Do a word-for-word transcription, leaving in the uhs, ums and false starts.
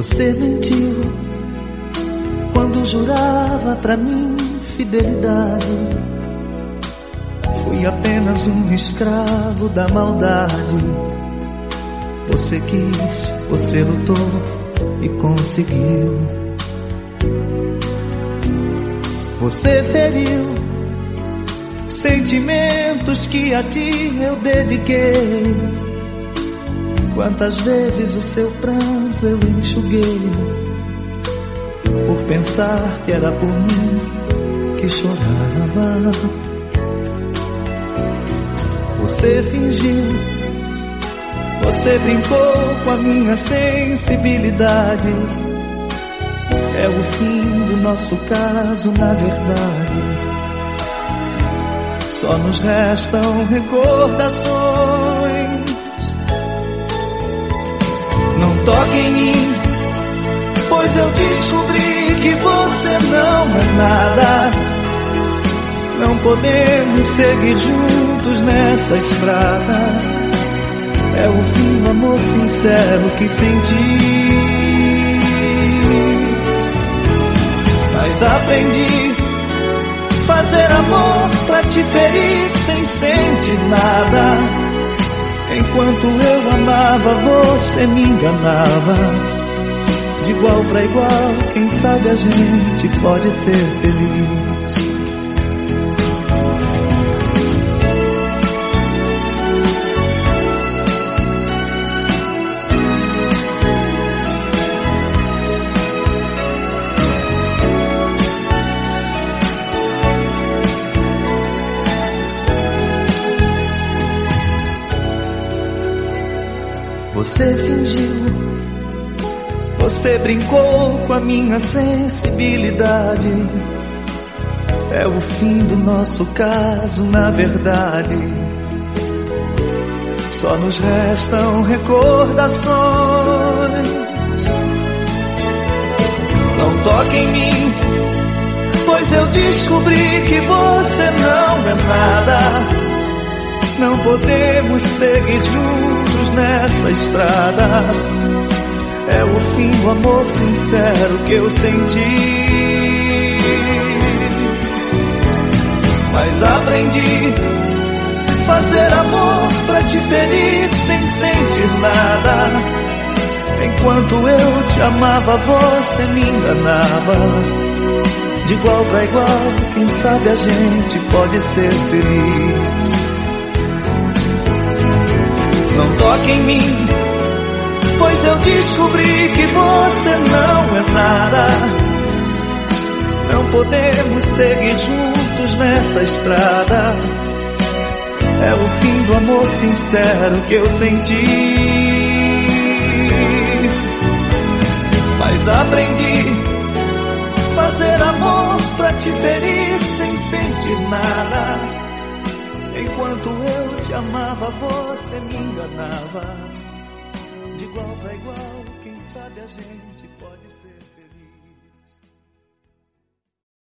Você mentiu quando jurava pra mim fidelidade. Fui apenas um escravo da maldade. Você quis, você lutou e conseguiu. Você feriu sentimentos que a ti eu dediquei. Quantas vezes o seu pranto eu enxuguei, por pensar que era por mim que chorava. Você fingiu, você brincou com a minha sensibilidade. É o fim do nosso caso, na verdade. Só nos restam recordações. Não toque em mim, pois eu descobri que você não é nada. Não podemos seguir juntos nessa estrada. É o fim do amor sincero que senti. Mas aprendi fazer amor pra te ferir sem sentir nada. Enquanto eu amava, você me enganava. De igual pra igual, quem sabe a gente pode ser feliz. Você fingiu, você brincou com a minha sensibilidade. É o fim do nosso caso, na verdade. Só nos restam recordações. Não toque em mim, pois eu descobri que você não é nada. Não podemos seguir juntos nessa estrada. É o fim do amor sincero que eu senti. Mas aprendi fazer amor pra te ferir sem sentir nada. Enquanto eu te amava, você me enganava. De igual pra igual, quem sabe a gente pode ser feliz. Não toque em mim, pois eu descobri que você não é nada. Não podemos seguir juntos nessa estrada. É o fim do amor sincero que eu senti. Mas aprendi fazer amor pra te ferir sem sentir nada. Enquanto eu te amava, você me enganava. De igual pra igual, quem sabe a gente